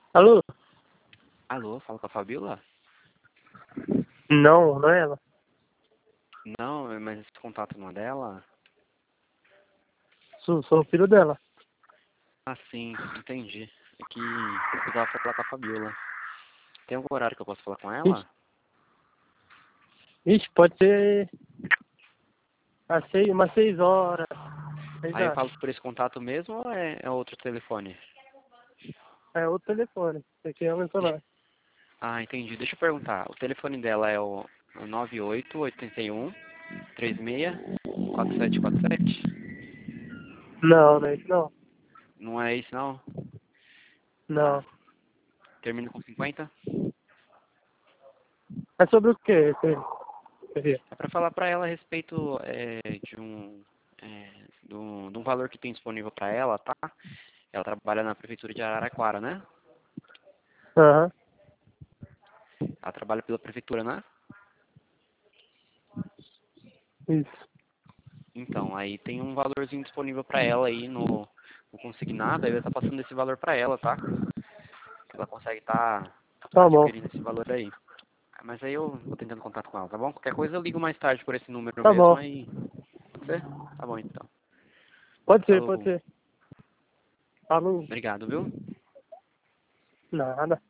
Alô? Alô, fala com a Fabiola? Não, não é ela. Não, mas esse contato não é dela? Sou o filho dela. Ah, sim, entendi. É que eu precisava falar com a Fabiola. Tem algum horário que eu posso falar com Ixi, ela? ixi, pode ser umas 6 horas. Aí eu Exato. falo por esse contato mesmo ou é outro telefone? É outro telefone. Esse aqui é o meu celular. Ah, entendi. Deixa eu perguntar. O telefone dela é o 9881-36-4747? Não, não é isso não. Não é isso, não? Tá. Não. Termina com 50? É sobre o quê? Seria? É pra falar pra ela a respeito de um valor que tem disponível pra ela, tá? Ela trabalha na prefeitura de Araraquara, né? Aham, Ela trabalha pela prefeitura, né? isso. Então, aí tem um valorzinho disponível pra ela aí no consignado, aí eu tá passando esse valor pra ela, tá? Ela consegue tá Tá bom. adquirindo esse valor aí. Mas aí eu vou tentando contato com ela, tá bom? Qualquer coisa eu ligo mais tarde por esse número Tá mesmo bom. aí. Pode ser? Tá bom então. Pode ser, pode Falou. ser. Falou. Obrigado, viu? Nada.